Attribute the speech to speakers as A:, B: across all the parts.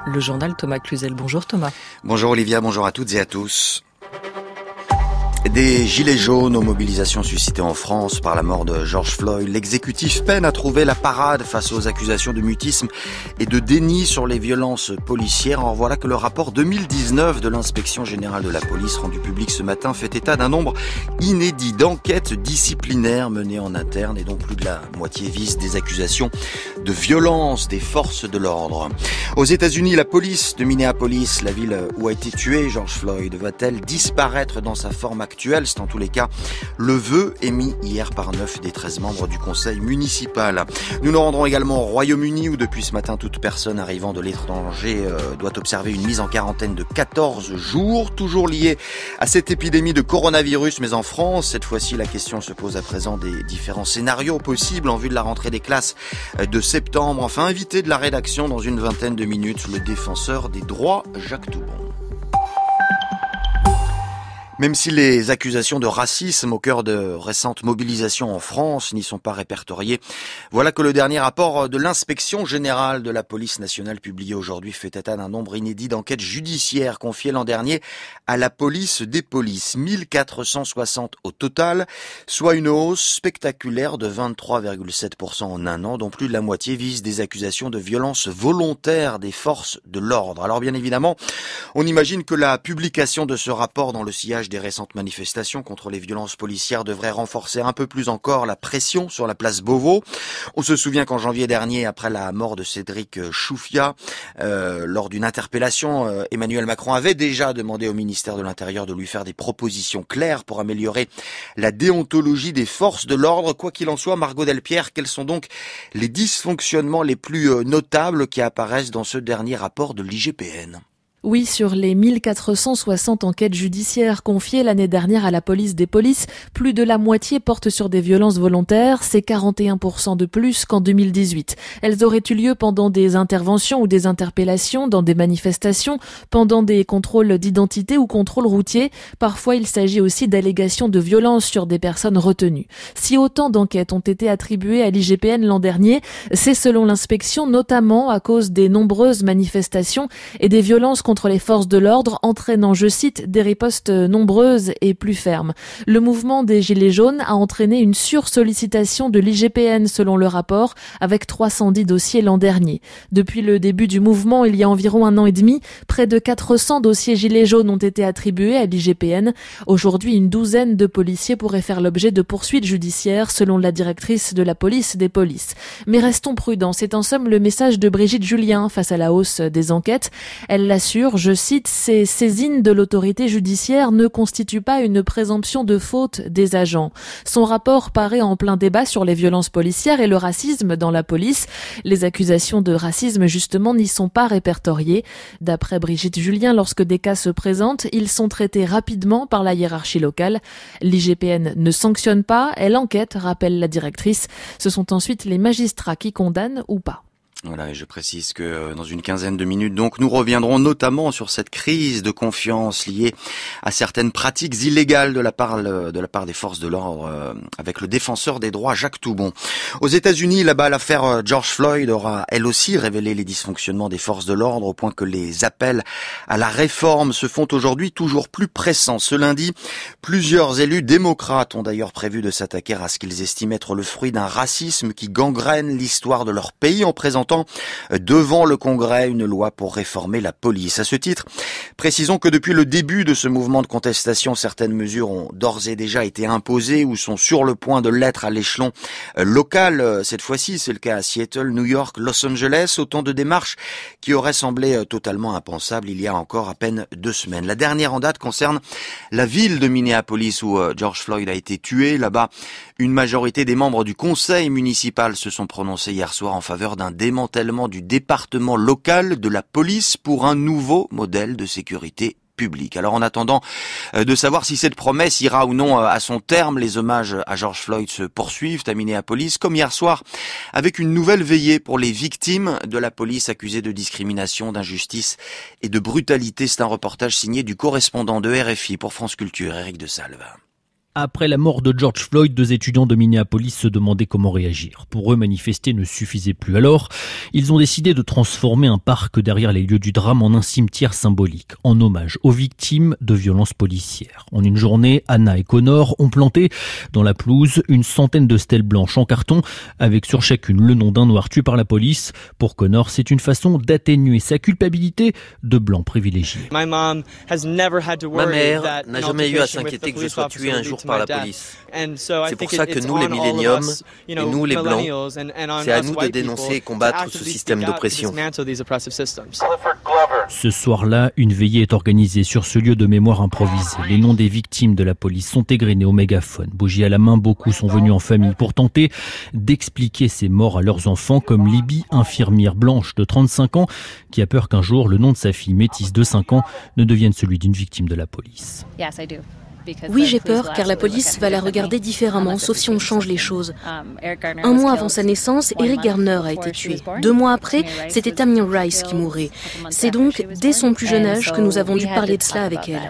A: Le journal Thomas Cluzel. Bonjour Thomas.
B: Bonjour Olivia, bonjour à toutes et à tous. Des gilets jaunes aux mobilisations suscitées en France par la mort de George Floyd. L'exécutif peine à trouver la parade face aux accusations de mutisme et de déni sur les violences policières. Or voilà que le rapport 2019 de l'inspection générale de la police rendu public ce matin fait état d'un nombre inédit d'enquêtes disciplinaires menées en interne et dont plus de la moitié vise des accusations de violence des forces de l'ordre. Aux États-Unis, la police de Minneapolis, la ville où a été tué George Floyd, va-t-elle disparaître dans sa forme actuelle? C'est en tous les cas le vœu émis hier par 9 des 13 membres du conseil municipal. Nous nous rendrons également au Royaume-Uni où depuis ce matin toute personne arrivant de l'étranger doit observer une mise en quarantaine de 14 jours, toujours liée à cette épidémie de coronavirus. Mais en France, cette fois-ci, la question se pose à présent des différents scénarios possibles en vue de la rentrée des classes de septembre. Enfin, invité de la rédaction dans une vingtaine de minutes, le défenseur des droits, Jacques Toubon. Même si les accusations de racisme au cœur de récentes mobilisations en France n'y sont pas répertoriées, voilà que le dernier rapport de l'inspection générale de la police nationale publié aujourd'hui fait état d'un nombre inédit d'enquêtes judiciaires confiées l'an dernier à la police des polices. 1460 au total, soit une hausse spectaculaire de 23,7% en un an, dont plus de la moitié vise des accusations de violence volontaire des forces de l'ordre. Alors bien évidemment, on imagine que la publication de ce rapport dans le sillage des récentes manifestations contre les violences policières devrait renforcer un peu plus encore la pression sur la place Beauvau. On se souvient qu'en janvier dernier, après la mort de Cédric Chouviat, lors d'une interpellation, Emmanuel Macron avait déjà demandé au ministère de l'Intérieur de lui faire des propositions claires pour améliorer la déontologie des forces de l'ordre. Quoi qu'il en soit, Margot Delpierre, quels sont donc les dysfonctionnements les plus notables qui apparaissent dans ce dernier rapport de l'IGPN ?
A: Oui, sur les 1460 enquêtes judiciaires confiées l'année dernière à la police des polices, plus de la moitié portent sur des violences volontaires, c'est 41% de plus qu'en 2018. Elles auraient eu lieu pendant des interventions ou des interpellations, dans des manifestations, pendant des contrôles d'identité ou contrôles routiers. Parfois, il s'agit aussi d'allégations de violence sur des personnes retenues. Si autant d'enquêtes ont été attribuées à l'IGPN l'an dernier, c'est selon l'inspection notamment à cause des nombreuses manifestations et des violences contre les forces de l'ordre, entraînant, je cite, des ripostes nombreuses et plus fermes. Le mouvement des Gilets jaunes a entraîné une sursollicitation de l'IGPN selon le rapport, avec 310 dossiers l'an dernier. Depuis le début du mouvement, il y a environ un an et demi, près de 400 dossiers Gilets jaunes ont été attribués à l'IGPN. Aujourd'hui, une douzaine de policiers pourraient faire l'objet de poursuites judiciaires, selon la directrice de la police des polices. Mais restons prudents, c'est en somme le message de Brigitte Julien face à la hausse des enquêtes. Elle l'assure, je cite, ces saisines de l'autorité judiciaire ne constituent pas une présomption de faute des agents. Son rapport paraît en plein débat sur les violences policières et le racisme dans la police. Les accusations de racisme, justement, n'y sont pas répertoriées. D'après Brigitte Julien, lorsque des cas se présentent, ils sont traités rapidement par la hiérarchie locale. L'IGPN ne sanctionne pas, elle enquête, rappelle la directrice. Ce sont ensuite les magistrats qui condamnent ou pas.
B: Voilà, et je précise que dans une quinzaine de minutes, donc, nous reviendrons notamment sur cette crise de confiance liée à certaines pratiques illégales de la part des forces de l'ordre, avec le défenseur des droits, Jacques Toubon. Aux États-Unis, là-bas, l'affaire George Floyd aura elle aussi révélé les dysfonctionnements des forces de l'ordre, au point que les appels à la réforme se font aujourd'hui toujours plus pressants. Ce lundi, plusieurs élus démocrates ont d'ailleurs prévu de s'attaquer à ce qu'ils estiment être le fruit d'un racisme qui gangrène l'histoire de leur pays en présentant devant le Congrès une loi pour réformer la police. À ce titre, précisons que depuis le début de ce mouvement de contestation, certaines mesures ont d'ores et déjà été imposées ou sont sur le point de l'être à l'échelon local. Cette fois-ci, c'est le cas à Seattle, New York, Los Angeles, autant de démarches qui auraient semblé totalement impensables il y a encore à peine 2 semaines. La dernière en date concerne la ville de Minneapolis où George Floyd a été tué. Là-bas, une majorité des membres du conseil municipal se sont prononcés hier soir en faveur d'un démantèlement du département local de la police pour un nouveau modèle de sécurité publique. Alors en attendant de savoir si cette promesse ira ou non à son terme, les hommages à George Floyd se poursuivent à Minneapolis, comme hier soir, avec une nouvelle veillée pour les victimes de la police accusées de discrimination, d'injustice et de brutalité. C'est un reportage signé du correspondant de RFI pour France Culture, Éric de Salve.
C: Après la mort de George Floyd, 2 étudiants de Minneapolis se demandaient comment réagir. Pour eux, manifester ne suffisait plus. Alors, ils ont décidé de transformer un parc derrière les lieux du drame en un cimetière symbolique, en hommage aux victimes de violences policières. En une journée, Anna et Connor ont planté dans la pelouse une centaine de stèles blanches en carton, avec sur chacune le nom d'un noir tué par la police. Pour Connor, c'est une façon d'atténuer sa culpabilité de blanc privilégié.
D: Ma mère n'a jamais eu à s'inquiéter que je sois tué un jour par la police. C'est pour ça que nous, les milléniums, et nous, les Blancs, c'est à nous de dénoncer et combattre ce système d'oppression.
C: Ce soir-là, une veillée est organisée sur ce lieu de mémoire improvisé. Les noms des victimes de la police sont égrenés au mégaphone. Bougies à la main, beaucoup sont venus en famille pour tenter d'expliquer ces morts à leurs enfants, comme Libby, infirmière blanche de 35 ans, qui a peur qu'un jour, le nom de sa fille métisse de 5 ans ne devienne celui d'une victime de la police.
E: Oui, j'ai peur, car la police va la regarder différemment, sauf si on change les choses. 1 mois avant sa naissance, Eric Garner a été tué. 2 mois après, c'était Tamir Rice qui mourait. C'est donc dès son plus jeune âge que nous avons dû parler de cela avec elle.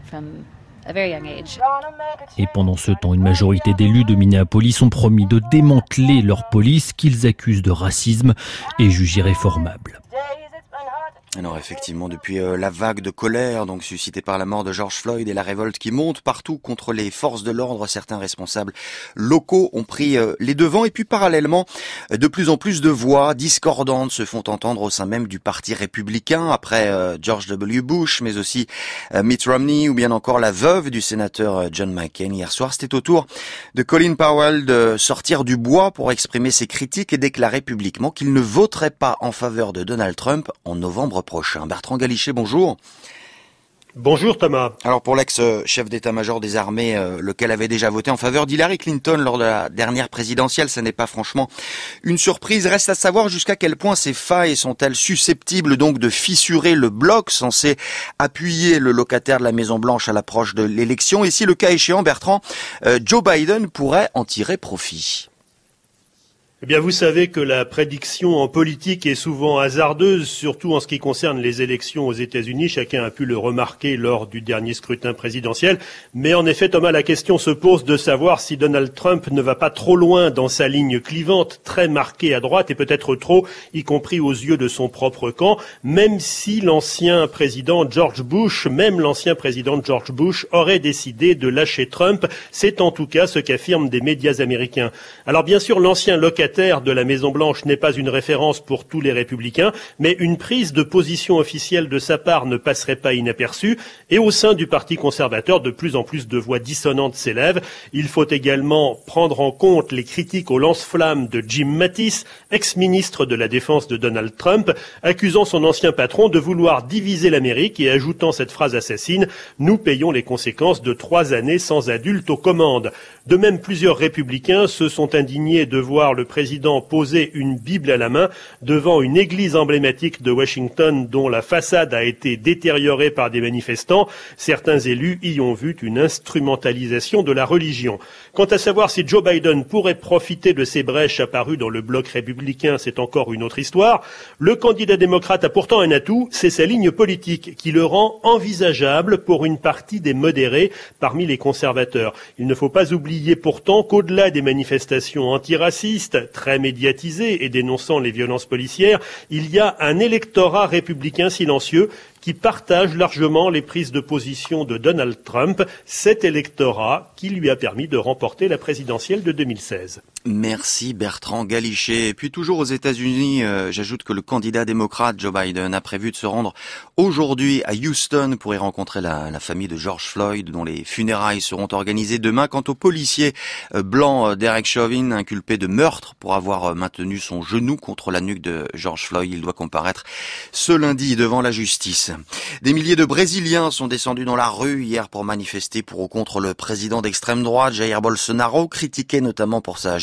C: Et pendant ce temps, une majorité d'élus de Minneapolis ont promis de démanteler leur police qu'ils accusent de racisme et jugent irréformable.
B: Alors effectivement, depuis la vague de colère donc suscitée par la mort de George Floyd et la révolte qui monte partout contre les forces de l'ordre, certains responsables locaux ont pris les devants. Et puis parallèlement, de plus en plus de voix discordantes se font entendre au sein même du parti républicain, après George W. Bush, mais aussi Mitt Romney ou bien encore la veuve du sénateur John McCain. Hier soir, c'était au tour de Colin Powell de sortir du bois pour exprimer ses critiques et déclarer publiquement qu'il ne voterait pas en faveur de Donald Trump en novembre prochain. Bertrand Galichet, bonjour.
F: Bonjour Thomas.
B: Alors pour l'ex-chef d'état-major des armées, lequel avait déjà voté en faveur d'Hillary Clinton lors de la dernière présidentielle, ça n'est pas franchement une surprise. Reste à savoir jusqu'à quel point ces failles sont-elles susceptibles donc de fissurer le bloc censé appuyer le locataire de la Maison-Blanche à l'approche de l'élection. Et si le cas échéant, Bertrand, Joe Biden pourrait en tirer profit.
F: Eh bien, vous savez que la prédiction en politique est souvent hasardeuse, surtout en ce qui concerne les élections aux États-Unis. Chacun a pu le remarquer lors du dernier scrutin présidentiel. Mais en effet, Thomas, la question se pose de savoir si Donald Trump ne va pas trop loin dans sa ligne clivante, très marquée à droite et peut-être trop, y compris aux yeux de son propre camp, même si l'ancien président George Bush aurait décidé de lâcher Trump. C'est en tout cas ce qu'affirment des médias américains. Alors bien sûr, l'ancien locataire de la Maison-Blanche n'est pas une référence pour tous les républicains, mais une prise de position officielle de sa part ne passerait pas inaperçue. Et au sein du Parti conservateur, de plus en plus de voix dissonantes s'élèvent. Il faut également prendre en compte les critiques au lance-flammes de Jim Mattis, ex-ministre de la Défense de Donald Trump, accusant son ancien patron de vouloir diviser l'Amérique et ajoutant cette phrase assassine « Nous payons les conséquences de 3 années sans adulte aux commandes ». De même, plusieurs républicains se sont indignés de voir le président poser une Bible à la main devant une église emblématique de Washington dont la façade a été détériorée par des manifestants. Certains élus y ont vu une instrumentalisation de la religion. Quant à savoir si Joe Biden pourrait profiter de ces brèches apparues dans le bloc républicain, c'est encore une autre histoire. Le candidat démocrate a pourtant un atout, c'est sa ligne politique qui le rend envisageable pour une partie des modérés parmi les conservateurs. Il ne faut pas oublier pourtant qu'au-delà des manifestations antiracistes, très médiatisées et dénonçant les violences policières, il y a un électorat républicain silencieux qui partage largement les prises de position de Donald Trump, cet électorat qui lui a permis de remporter la présidentielle de 2016.
B: Merci Bertrand Galichet. Et puis toujours aux États-Unis, j'ajoute que le candidat démocrate Joe Biden a prévu de se rendre aujourd'hui à Houston pour y rencontrer la famille de George Floyd, dont les funérailles seront organisées demain. Quant au policier blanc Derek Chauvin, inculpé de meurtre pour avoir maintenu son genou contre la nuque de George Floyd, il doit comparaître ce lundi devant la justice. Des milliers de Brésiliens sont descendus dans la rue hier pour manifester pour ou contre le président d'extrême droite Jair Bolsonaro, critiqué notamment pour sa gestion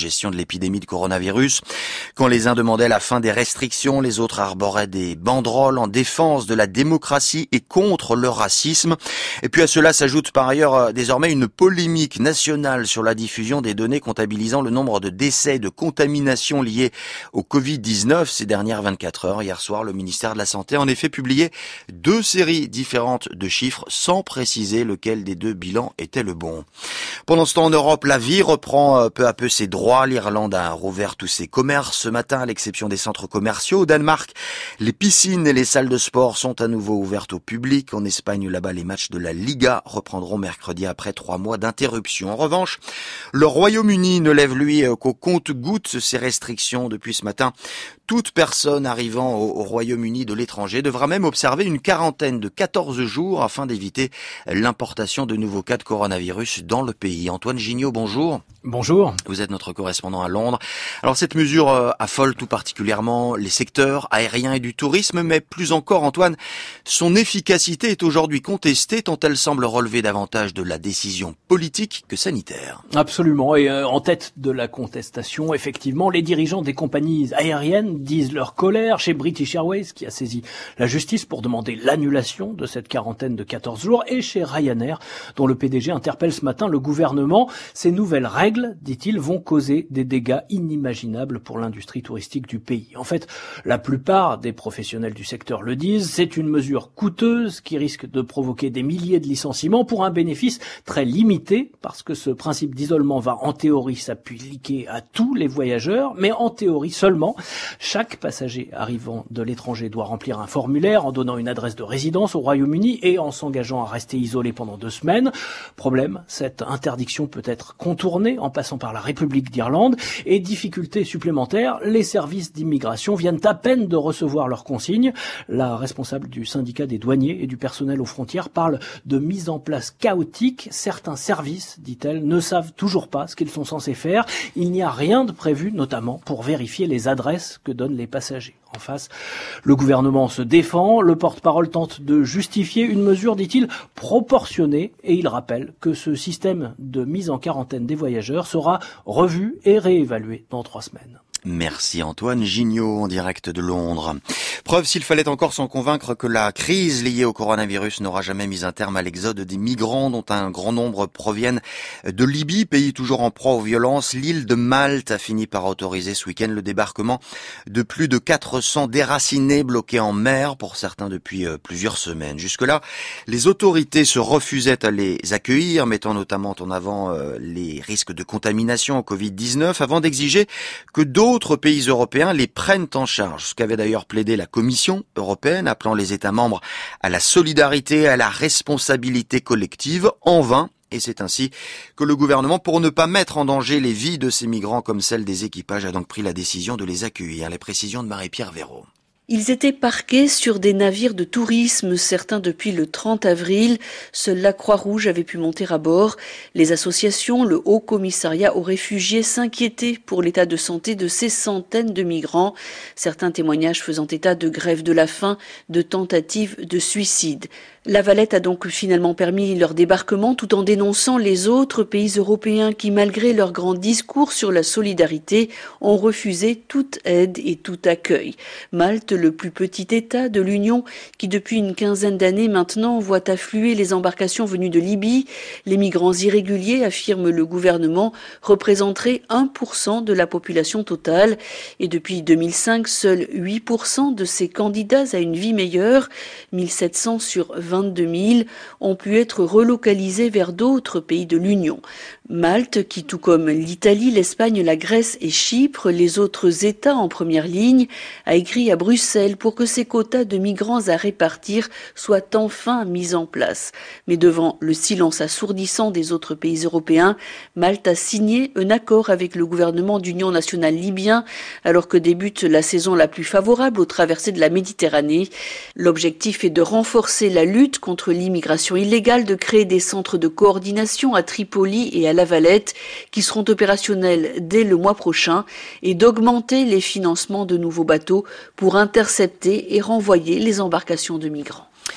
B: gestion de l'épidémie de coronavirus. Quand les uns demandaient la fin des restrictions, les autres arboraient des banderoles en défense de la démocratie et contre le racisme. Et puis à cela s'ajoute par ailleurs désormais une polémique nationale sur la diffusion des données comptabilisant le nombre de décès et de contaminations liées au Covid-19 ces dernières 24 heures. Hier soir, le ministère de la Santé a en effet publié 2 séries différentes de chiffres sans préciser lequel des 2 bilans était le bon. Pendant ce temps, en Europe, la vie reprend peu à peu ses droits. L'Irlande a rouvert tous ses commerces ce matin, à l'exception des centres commerciaux. Au Danemark, les piscines et les salles de sport sont à nouveau ouvertes au public. En Espagne, là-bas, les matchs de la Liga reprendront mercredi après 3 mois d'interruption. En revanche, le Royaume-Uni ne lève, lui, qu'au compte-gouttes ses restrictions depuis ce matin. Toute personne arrivant au Royaume-Uni de l'étranger devra même observer une quarantaine de 14 jours afin d'éviter l'importation de nouveaux cas de coronavirus dans le pays. Antoine Gignot, bonjour.
G: Bonjour.
B: Vous êtes notre correspondant à Londres. Alors cette mesure affole tout particulièrement les secteurs aériens et du tourisme, mais plus encore, Antoine, son efficacité est aujourd'hui contestée tant elle semble relever davantage de la décision politique que sanitaire.
G: Absolument. Et en tête de la contestation, effectivement, les dirigeants des compagnies aériennes disent leur colère. Chez British Airways, qui a saisi la justice pour demander l'annulation de cette quarantaine de 14 jours, et chez Ryanair, dont le PDG interpelle ce matin le gouvernement. Ces nouvelles règles, dit-il, vont causer des dégâts inimaginables pour l'industrie touristique du pays. En fait, la plupart des professionnels du secteur le disent, c'est une mesure coûteuse qui risque de provoquer des milliers de licenciements pour un bénéfice très limité, parce que ce principe d'isolement va en théorie s'appliquer à tous les voyageurs, mais en théorie seulement. Chaque passager arrivant de l'étranger doit remplir un formulaire en donnant une adresse de résidence au Royaume-Uni et en s'engageant à rester isolé pendant 2 semaines. Problème, cette interdiction peut être contournée en passant par la République d'Irlande. Et difficulté supplémentaire, les services d'immigration viennent à peine de recevoir leurs consignes. La responsable du syndicat des douaniers et du personnel aux frontières parle de mise en place chaotique. Certains services, dit-elle, ne savent toujours pas ce qu'ils sont censés faire. Il n'y a rien de prévu, notamment pour vérifier les adresses que donnent les passagers. En face, le gouvernement se défend, le porte-parole tente de justifier une mesure, dit-il, proportionnée, et il rappelle que ce système de mise en quarantaine des voyageurs sera revu et réévalué dans 3 semaines.
B: Merci Antoine Gignot en direct de Londres. Preuve s'il fallait encore s'en convaincre que la crise liée au coronavirus n'aura jamais mis un terme à l'exode des migrants dont un grand nombre proviennent de Libye, pays toujours en proie aux violences. L'île de Malte a fini par autoriser ce week-end le débarquement de plus de 400 déracinés bloqués en mer, pour certains depuis plusieurs semaines. Jusque-là, les autorités se refusaient à les accueillir, mettant notamment en avant les risques de contamination au Covid-19, avant d'exiger que d'autres pays européens les prennent en charge, ce qu'avait d'ailleurs plaidé la Commission européenne, appelant les États membres à la solidarité et à la responsabilité collective. En vain. Et c'est ainsi que le gouvernement, pour ne pas mettre en danger les vies de ces migrants comme celles des équipages, a donc pris la décision de les accueillir. Les précisions de Marie-Pierre Véraud.
H: Ils étaient parqués sur des navires de tourisme, certains depuis le 30 avril. Seule la Croix-Rouge avait pu monter à bord. Les associations, le Haut Commissariat aux réfugiés s'inquiétaient pour l'état de santé de ces centaines de migrants. Certains témoignages faisant état de grève de la faim, de tentatives de suicide. La Valette a donc finalement permis leur débarquement tout en dénonçant les autres pays européens qui, malgré leur grand discours sur la solidarité, ont refusé toute aide et tout accueil. Malte, le plus petit État de l'Union, qui depuis une quinzaine d'années maintenant voit affluer les embarcations venues de Libye, les migrants irréguliers, affirme le gouvernement, représenteraient 1% de la population totale. Et depuis 2005, seuls 8% de ces candidats à une vie meilleure, 1700 sur 22 000, ont pu être relocalisés vers d'autres pays de l'Union. Malte, qui tout comme l'Italie, l'Espagne, la Grèce et Chypre, les autres États en première ligne, a écrit à Bruxelles pour que ces quotas de migrants à répartir soient enfin mis en place. Mais devant le silence assourdissant des autres pays européens, Malte a signé un accord avec le gouvernement d'union nationale libyen alors que débute la saison la plus favorable aux traversées de la Méditerranée. L'objectif est de renforcer la lutte contre l'immigration illégale, de créer des centres de coordination à Tripoli et à La Valette qui seront opérationnels dès le mois prochain et d'augmenter les financements de nouveaux bateaux pour intercepter et renvoyer les embarcations de migrants.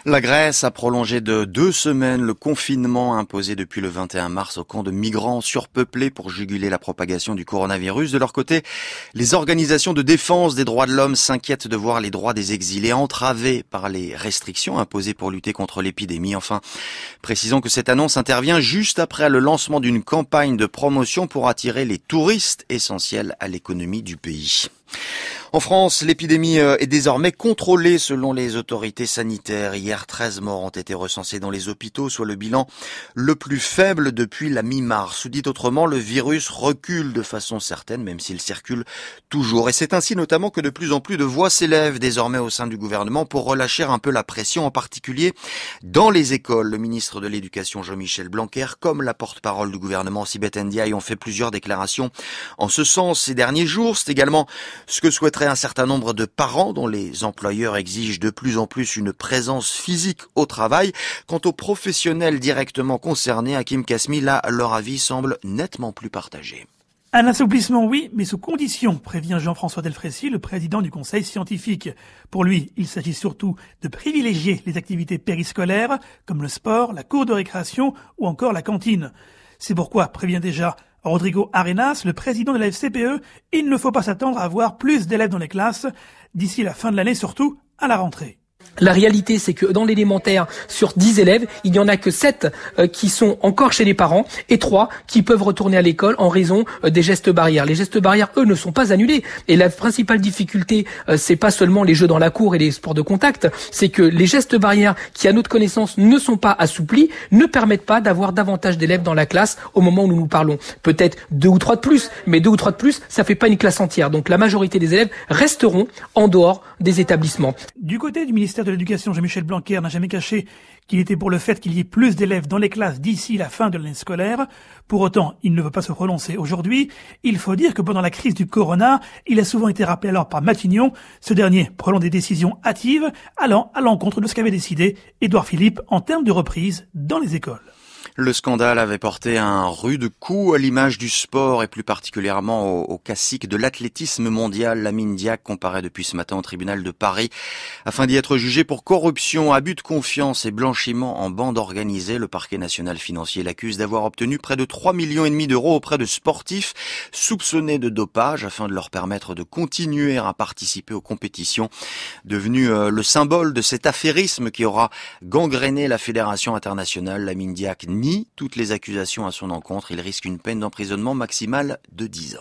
B: La Grèce a prolongé de 2 semaines le confinement imposé depuis le 21 mars au camp de migrants surpeuplés pour juguler la propagation du coronavirus. De leur côté, les organisations de défense des droits de l'homme s'inquiètent de voir les droits des exilés entravés par les restrictions imposées pour lutter contre l'épidémie. Enfin, précisons que cette annonce intervient juste après le lancement d'une campagne de promotion pour attirer les touristes essentiels à l'économie du pays. En France, l'épidémie est désormais contrôlée selon les autorités sanitaires. Hier, 13 morts ont été recensés dans les hôpitaux, soit le bilan le plus faible depuis la mi-mars. Ou dit autrement, le virus recule de façon certaine, même s'il circule toujours. Et c'est ainsi notamment que de plus en plus de voix s'élèvent désormais au sein du gouvernement pour relâcher un peu la pression, en particulier dans les écoles. Le ministre de l'Éducation, Jean-Michel Blanquer, comme la porte-parole du gouvernement, Sibeth Ndiaye, ont fait plusieurs déclarations en ce sens ces derniers jours. C'est également ce que souhaiterait un certain nombre de parents dont les employeurs exigent de plus en plus une présence physique au travail. Quant aux professionnels directement concernés, Hakim Kasmi, là, leur avis semble nettement plus partagé.
I: Un assouplissement, oui, mais sous condition, prévient Jean-François Delfrécy, le président du conseil scientifique. Pour lui, il s'agit surtout de privilégier les activités périscolaires, comme le sport, la cour de récréation ou encore la cantine. C'est pourquoi, prévient déjà Rodrigo Arenas, le président de la FCPE, il ne faut pas s'attendre à voir plus d'élèves dans les classes d'ici la fin de l'année, surtout à la rentrée.
J: La réalité, c'est que dans l'élémentaire, sur 10 élèves, il n'y en a que 7 qui sont encore chez les parents et 3 qui peuvent retourner à l'école en raison des gestes barrières. Les gestes barrières, eux, ne sont pas annulés. Et la principale difficulté, c'est pas seulement les jeux dans la cour et les sports de contact, c'est que les gestes barrières qui, à notre connaissance, ne sont pas assouplis, ne permettent pas d'avoir davantage d'élèves dans la classe au moment où nous nous parlons. Peut-être 2 ou 3 de plus, mais 2 ou 3 de plus, ça fait pas une classe entière. Donc la majorité des élèves resteront en dehors des établissements.
I: Du côté du ministère de l'Éducation, Jean-Michel Blanquer n'a jamais caché qu'il était pour le fait qu'il y ait plus d'élèves dans les classes d'ici la fin de l'année scolaire. Pour autant, il ne veut pas se prononcer aujourd'hui. Il faut dire que pendant la crise du corona, il a souvent été rappelé alors par Matignon. Ce dernier prenant des décisions hâtives, allant à l'encontre de ce qu'avait décidé Édouard Philippe en termes de reprise dans les écoles.
B: Le scandale avait porté un rude coup à l'image du sport et plus particulièrement au classique de l'athlétisme mondial. Lamine Diack comparaît depuis ce matin au tribunal de Paris afin d'y être jugé pour corruption, abus de confiance et blanchiment en bande organisée. Le parquet national financier l'accuse d'avoir obtenu près de 3,5 millions d'euros auprès de sportifs soupçonnés de dopage afin de leur permettre de continuer à participer aux compétitions. Devenu le symbole de cet affairisme qui aura gangréné la fédération internationale, Lamine Diack nie toutes les accusations à son encontre. Il risque une peine d'emprisonnement maximale de 10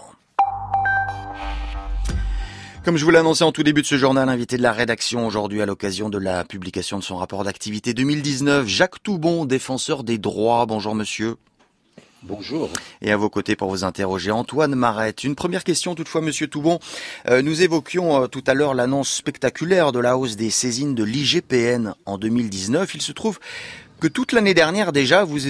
B: ans. Comme je vous l'ai annoncé en tout début de ce journal, invité de la rédaction aujourd'hui à l'occasion de la publication de son rapport d'activité 2019, Jacques Toubon, défenseur des droits. Bonjour monsieur.
K: Bonjour.
B: Et à vos côtés pour vous interroger, Antoine Marette. Une première question toutefois, monsieur Toubon. Nous évoquions tout à l'heure l'annonce spectaculaire de la hausse des saisines de l'IGPN en 2019. Il se trouve que toute l'année dernière déjà, vous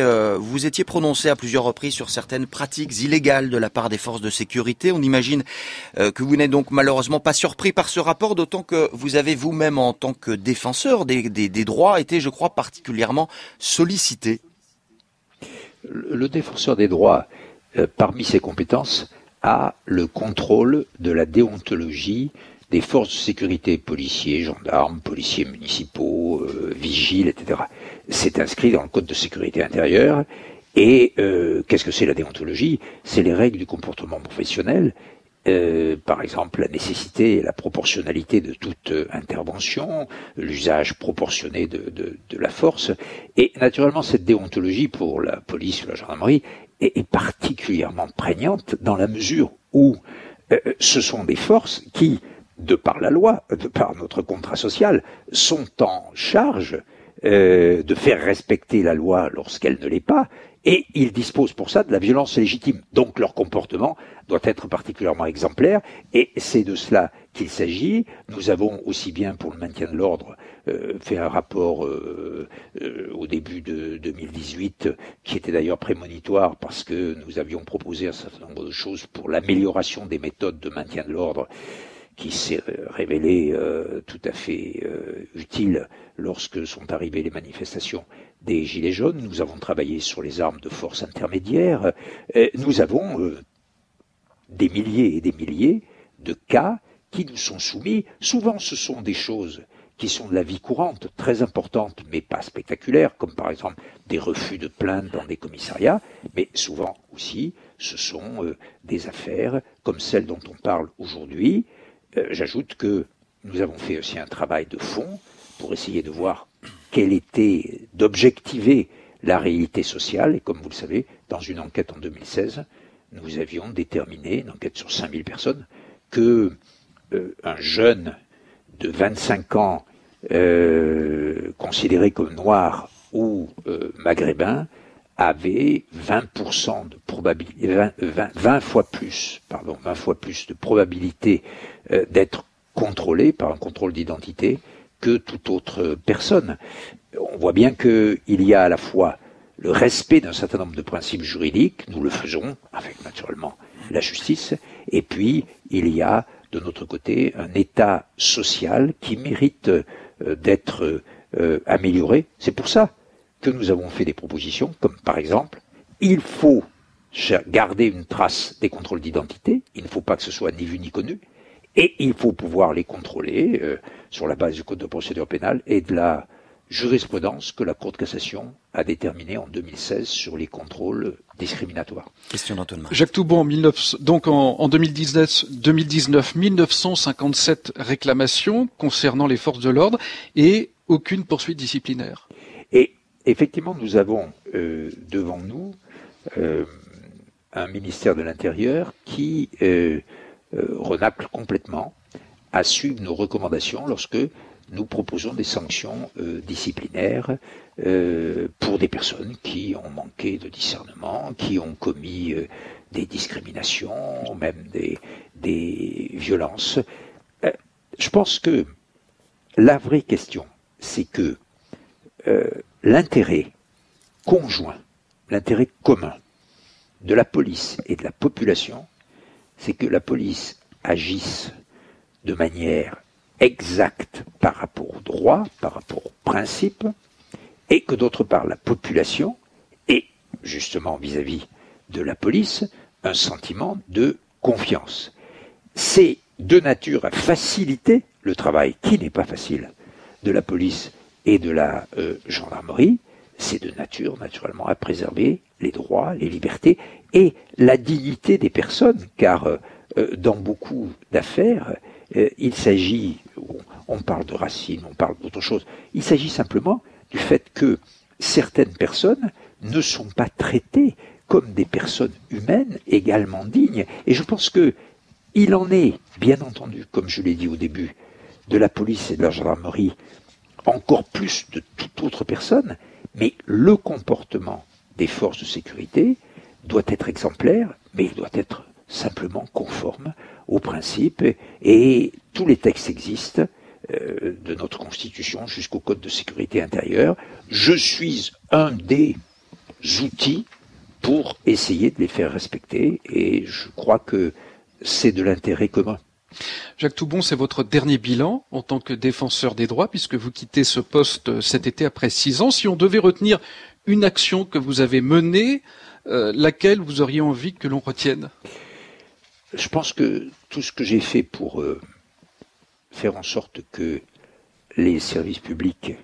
B: étiez prononcé à plusieurs reprises sur certaines pratiques illégales de la part des forces de sécurité. On imagine que vous n'êtes donc malheureusement pas surpris par ce rapport, d'autant que vous avez vous-même, en tant que défenseur des droits, été, je crois, particulièrement sollicité.
K: Le défenseur des droits, parmi ses compétences, a le contrôle de la déontologie des forces de sécurité, policiers, gendarmes, policiers municipaux, vigiles, etc. C'est inscrit dans le Code de sécurité intérieure. Et qu'est-ce que c'est la déontologie? C'est les règles du comportement professionnel. Par exemple, la nécessité et la proportionnalité de toute intervention, l'usage proportionné de la force. Et naturellement, cette déontologie pour la police ou la gendarmerie est particulièrement prégnante dans la mesure où ce sont des forces qui, de par la loi, de par notre contrat social, sont en charge de faire respecter la loi lorsqu'elle ne l'est pas, et ils disposent pour ça de la violence légitime. Donc leur comportement doit être particulièrement exemplaire, et c'est de cela qu'il s'agit. Nous avons aussi bien pour le maintien de l'ordre fait un rapport au début de 2018, qui était d'ailleurs prémonitoire parce que nous avions proposé un certain nombre de choses pour l'amélioration des méthodes de maintien de l'ordre, qui s'est révélé tout à fait utile lorsque sont arrivées les manifestations des Gilets jaunes. Nous avons travaillé sur les armes de force intermédiaires. Nous avons des milliers et des milliers de cas qui nous sont soumis. Souvent, ce sont des choses qui sont de la vie courante, très importantes, mais pas spectaculaires, comme par exemple des refus de plainte dans des commissariats, mais souvent aussi, ce sont des affaires comme celles dont on parle aujourd'hui. J'ajoute que nous avons fait aussi un travail de fond pour essayer de voir d'objectiver la réalité sociale, et comme vous le savez, dans une enquête en 2016, nous avions déterminé, une enquête sur 5000 personnes, que un jeune de 25 ans considéré comme noir ou maghrébin avait 20% de probabilité, 20 fois plus de probabilité d'être contrôlé par un contrôle d'identité que toute autre personne. On voit bien qu'il y a à la fois le respect d'un certain nombre de principes juridiques, nous le faisons avec naturellement la justice, et puis il y a de notre côté un état social qui mérite d'être amélioré. C'est pour ça que nous avons fait des propositions, comme par exemple, il faut garder une trace des contrôles d'identité, il ne faut pas que ce soit ni vu ni connu, et il faut pouvoir les contrôler sur la base du Code de procédure pénale et de la jurisprudence que la Cour de cassation a déterminée en 2016 sur les contrôles discriminatoires.
B: Question d'Antoine Marie.
L: Jacques Toubon, en 2019, 1957 réclamations concernant les forces de l'ordre et aucune poursuite disciplinaire.
K: Et effectivement, nous avons devant nous un ministère de l'Intérieur qui renacle complètement à suivre nos recommandations lorsque nous proposons des sanctions disciplinaires pour des personnes qui ont manqué de discernement, qui ont commis des discriminations, même des violences. Je pense que la vraie question, c'est que l'intérêt conjoint, l'intérêt commun de la police et de la population, c'est que la police agisse de manière exacte par rapport au droit, par rapport aux principes, et que d'autre part la population ait, justement vis-à-vis de la police, un sentiment de confiance. C'est de nature à faciliter le travail, qui n'est pas facile, de la police et de la gendarmerie. C'est de nature, naturellement, à préserver les droits, les libertés et la dignité des personnes, car dans beaucoup d'affaires, il s'agit, on parle de racine, on parle d'autre chose, il s'agit simplement du fait que certaines personnes ne sont pas traitées comme des personnes humaines également dignes. Et je pense que il en est, bien entendu, comme je l'ai dit au début, de la police et de la gendarmerie, encore plus de toute autre personne, mais le comportement des forces de sécurité doit être exemplaire, mais il doit être simplement conforme aux principes, et tous les textes existent, de notre Constitution jusqu'au Code de sécurité intérieure. Je suis un des outils pour essayer de les faire respecter, et je crois que c'est de l'intérêt commun.
L: Jacques Toubon, c'est votre dernier bilan en tant que défenseur des droits, puisque vous quittez ce poste cet été après 6 ans. Si on devait retenir une action que vous avez menée, laquelle vous auriez envie que l'on retienne ?
K: Je pense que tout ce que j'ai fait pour faire en sorte que les services publics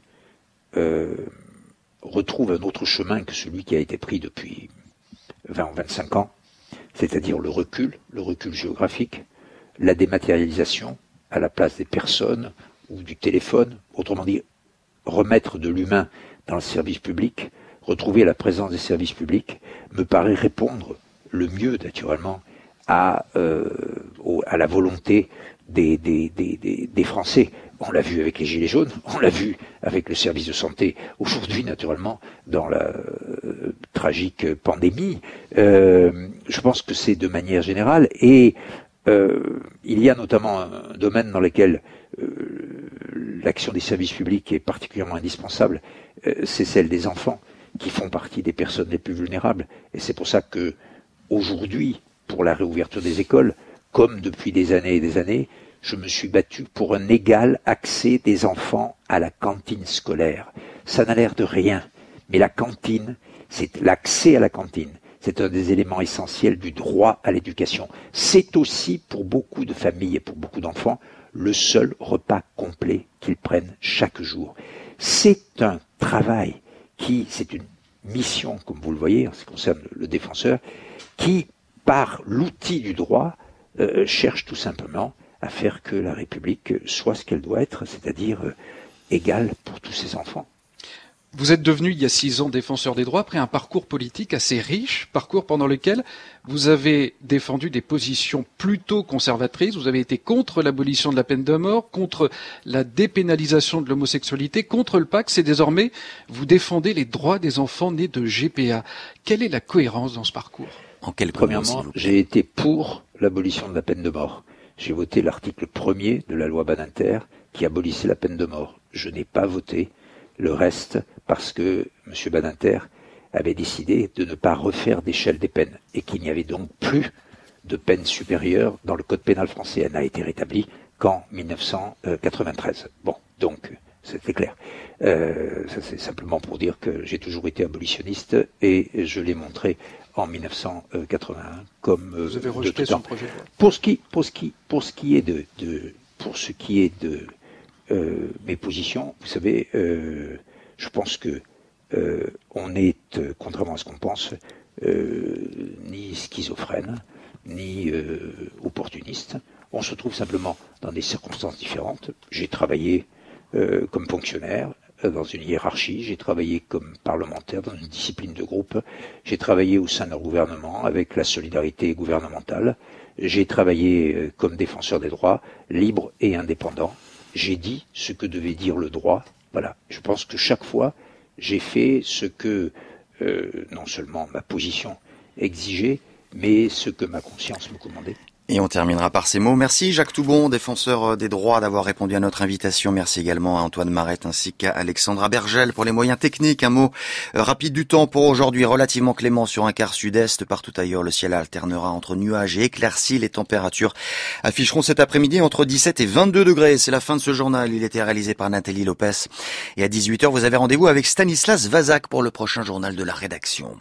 K: retrouvent un autre chemin que celui qui a été pris depuis 20 ou 25 ans, c'est-à-dire le recul géographique, la dématérialisation à la place des personnes ou du téléphone, autrement dit, remettre de l'humain dans le service public, retrouver la présence des services publics, me paraît répondre le mieux, naturellement, à la volonté des Français. On l'a vu avec les Gilets jaunes, on l'a vu avec le service de santé, aujourd'hui, naturellement, dans la tragique pandémie. Je pense que c'est de manière générale, et il y a notamment un domaine dans lequel l'action des services publics est particulièrement indispensable, c'est celle des enfants, qui font partie des personnes les plus vulnérables. Et c'est pour ça que, aujourd'hui, pour la réouverture des écoles, comme depuis des années et des années, je me suis battu pour un égal accès des enfants à la cantine scolaire. Ça n'a l'air de rien, mais la cantine, c'est l'accès à la cantine. C'est un des éléments essentiels du droit à l'éducation. C'est aussi, pour beaucoup de familles et pour beaucoup d'enfants, le seul repas complet qu'ils prennent chaque jour. C'est un travail c'est une mission, comme vous le voyez, en ce qui concerne le défenseur, qui, par l'outil du droit, cherche tout simplement à faire que la République soit ce qu'elle doit être, c'est-à-dire égale pour tous ses enfants.
L: Vous êtes devenu, il y a 6 ans, défenseur des droits, après un parcours politique assez riche, parcours pendant lequel vous avez défendu des positions plutôt conservatrices, vous avez été contre l'abolition de la peine de mort, contre la dépénalisation de l'homosexualité, contre le Pacs, et désormais, vous défendez les droits des enfants nés de GPA. Quelle est la cohérence dans ce parcours ?
K: Premièrement, j'ai été pour l'abolition de la peine de mort. J'ai voté l'article 1er de la loi Badinter qui abolissait la peine de mort. Je n'ai pas voté le reste parce que M. Badinter avait décidé de ne pas refaire d'échelle des peines et qu'il n'y avait donc plus de peine supérieure dans le code pénal français. Elle n'a été rétablie qu'en 1993. Bon, donc c'était clair. Ça c'est simplement pour dire que j'ai toujours été abolitionniste et je l'ai montré en 1981 comme
L: vous avez rejeté son projet de loi.
K: Pour ce qui est de mes positions, vous savez, je pense que on est, contrairement à ce qu'on pense, ni schizophrène, ni opportuniste. On se trouve simplement dans des circonstances différentes. J'ai travaillé comme fonctionnaire dans une hiérarchie, j'ai travaillé comme parlementaire dans une discipline de groupe, j'ai travaillé au sein d'un gouvernement avec la solidarité gouvernementale, j'ai travaillé comme défenseur des droits, libre et indépendant. J'ai dit ce que devait dire le droit. Voilà. Je pense que chaque fois, j'ai fait ce que non seulement ma position exigeait, mais ce que ma conscience me commandait.
B: Et on terminera par ces mots. Merci Jacques Toubon, défenseur des droits, d'avoir répondu à notre invitation. Merci également à Antoine Marette ainsi qu'à Alexandra Bergel pour les moyens techniques. Un mot rapide du temps pour aujourd'hui, relativement clément sur un quart sud-est. Partout ailleurs, le ciel alternera entre nuages et éclaircies. Les températures afficheront cet après-midi entre 17 et 22 degrés. C'est la fin de ce journal. Il était réalisé par Nathalie Lopez. Et à 18h, vous avez rendez-vous avec Stanislas Vazak pour le prochain journal de la rédaction.